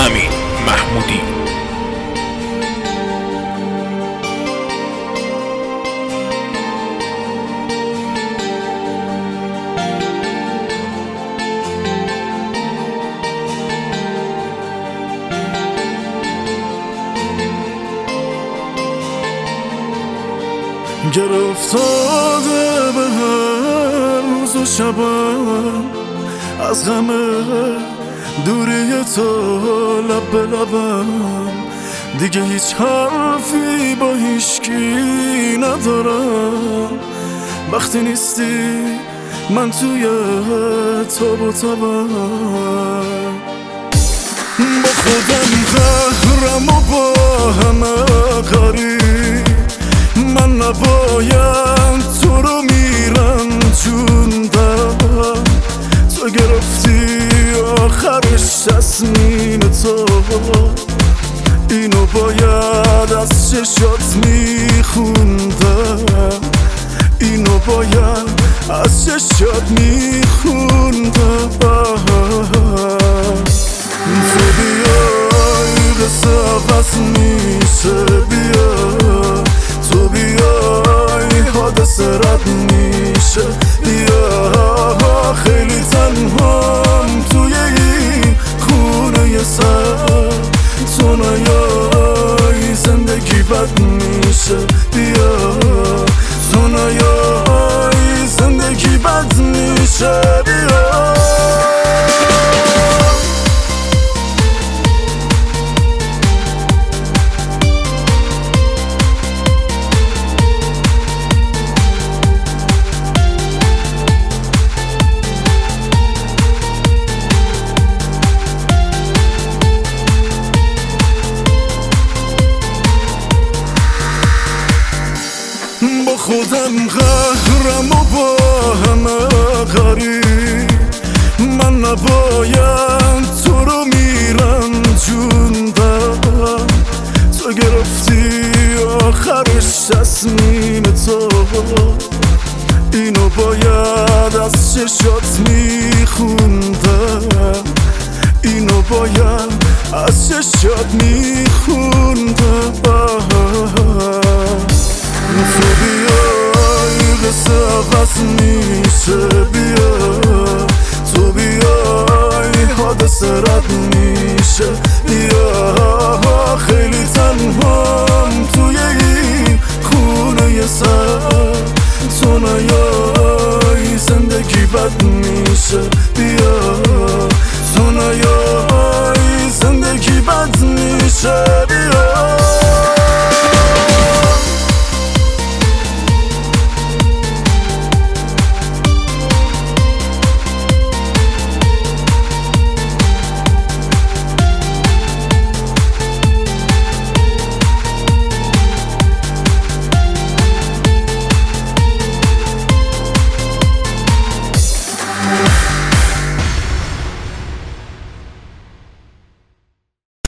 امین محمودی. گرفتاده به هر روز و شبم، از غم دوری تو لب به لبم. دیگه هیچ حرفی با هیچکی ندارم. وقتی نیستی من توی تاب و تبم، با خودم قهرم و با همه کاری. من نباید تو رو میرنجوندم، تو گرفتی آخرش تصمیم تو. اینو باید از چشات میخوندم، اینو باید از چشات میخوندم. تو بیای قصه عوض میشه، بیا تو بیای حادثه رد میشه. بیا خیلی تنهام توی این خونه سر، تو نیای زندگی بد میشه. بیا تو نیای زندگی بد میشه. بیا با خودم قهرم و با همه کاری. من نباید تو رو میرنجوندم، تو گرفتی آخرش تصمیم تو. اینو باید از چشات میخوندم، اینو باید از چشات میخوندم. تو بیای قصه عوض میشه، بیا تو بیای حادثه رد میشه. بیا خیلی تنهام توی این خونه سر، تو نیای زندگی بد میشه. بیا تو نیای زندگی بد میشه.